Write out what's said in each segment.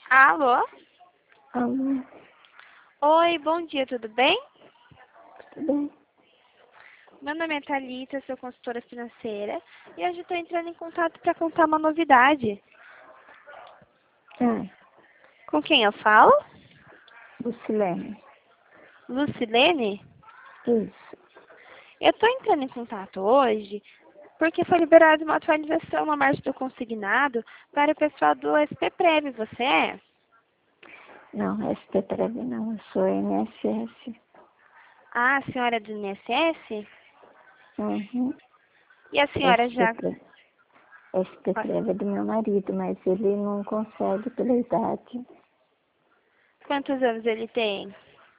Alô? Alô, Oi, bom dia, tudo bem? tudo bem? Meu nome é Thalita, sou consultora financeira e hoje estou entrando em contato para contar uma novidade. Ah, Com quem eu falo? Lucilene. Lucilene? Isso. Eu estou entrando em contato hoje porque foi liberada uma atualização na margem do consignado para o pessoal do SPPrev, você é? Não, SPPrev não, eu sou INSS. Ah, a senhora é do INSS? Uhum. E a senhora já... SPPrev é do meu marido, mas ele não consegue pela idade. Quantos anos ele tem?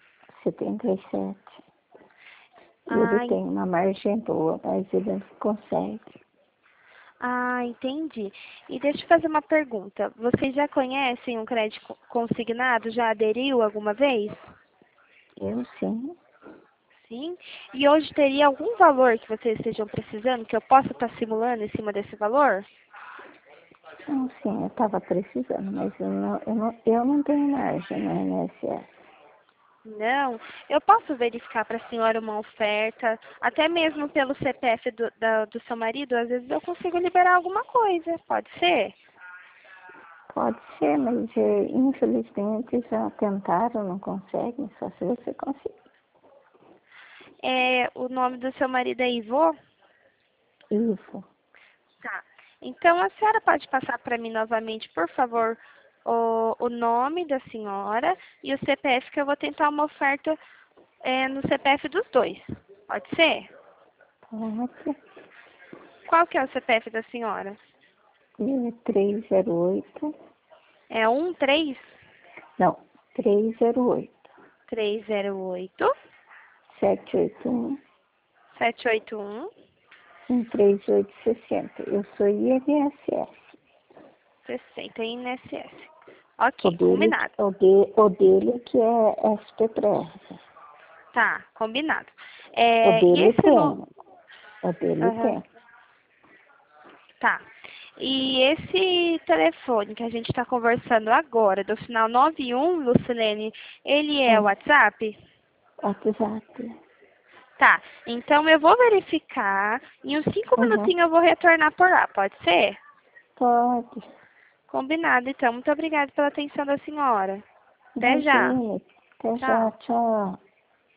77. E ele Ah, tem uma margem boa, mas ele não consegue. entendi. E deixa eu fazer uma pergunta. Vocês já conhecem um crédito consignado? Já aderiu alguma vez? Eu sim. Sim? E hoje teria algum valor que vocês estejam precisando, que eu possa estar simulando em cima desse valor? Não, sim, eu estava precisando, mas eu não tenho margem no INSS. Não. Eu posso verificar para a senhora uma oferta, até mesmo pelo CPF do seu marido, às vezes eu consigo liberar alguma coisa, pode ser? Pode ser, mas infelizmente já tentaram, não conseguem, só se você conseguir. O nome do seu marido é Ivo? Isso. Tá. Então, a senhora pode passar para mim novamente, por favor, o nome da senhora e o CPF, que eu vou tentar uma oferta no CPF dos dois. Pode ser? Pode. Qual que é o CPF da senhora? 308. É 13 Não, 308. 308 781 781 13860. Eu sou INSS. 60 INSS. O Ok, dele, combinado. o dele que é SPPR. Tá, combinado. O E dele esse no... tem. O dele Aham. tem. Tá. E esse telefone que a gente está conversando agora, do final 91, Lucilene, ele é o É, WhatsApp? WhatsApp. Tá. Então eu vou verificar. Em uns 5 Uhum. minutinhos eu vou retornar por lá, pode ser? Pode. Combinado, então. Muito obrigada pela atenção da senhora. Até já. Imagine. Até já. Tchau. Tchau.